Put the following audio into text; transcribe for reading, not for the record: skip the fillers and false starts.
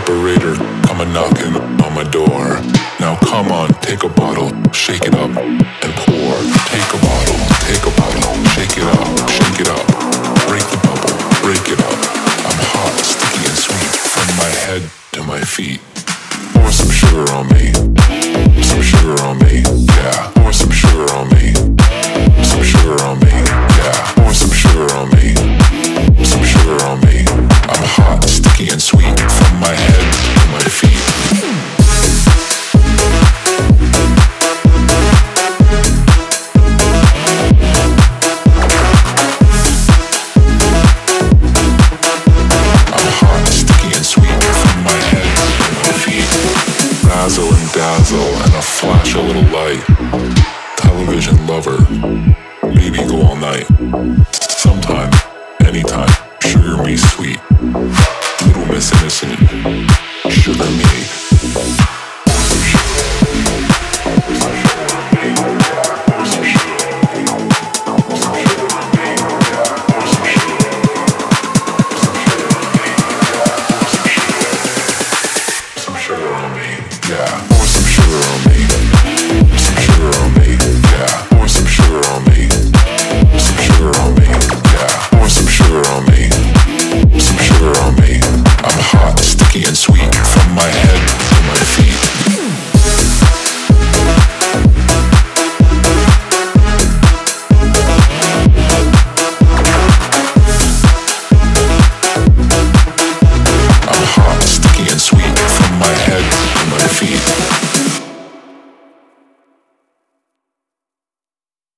operator, come a knocking on my door. Now come on, take a bottle, shake it up and pour. Take a bottle, shake it up, break the bubble, break it up. I'm hot, sticky and sweet, from my head to my feet. Pour some sugar on me, some sugar on me, yeah. Pour some sugar on me, some sugar on me, yeah. Pour some sugar on me, some sugar on me.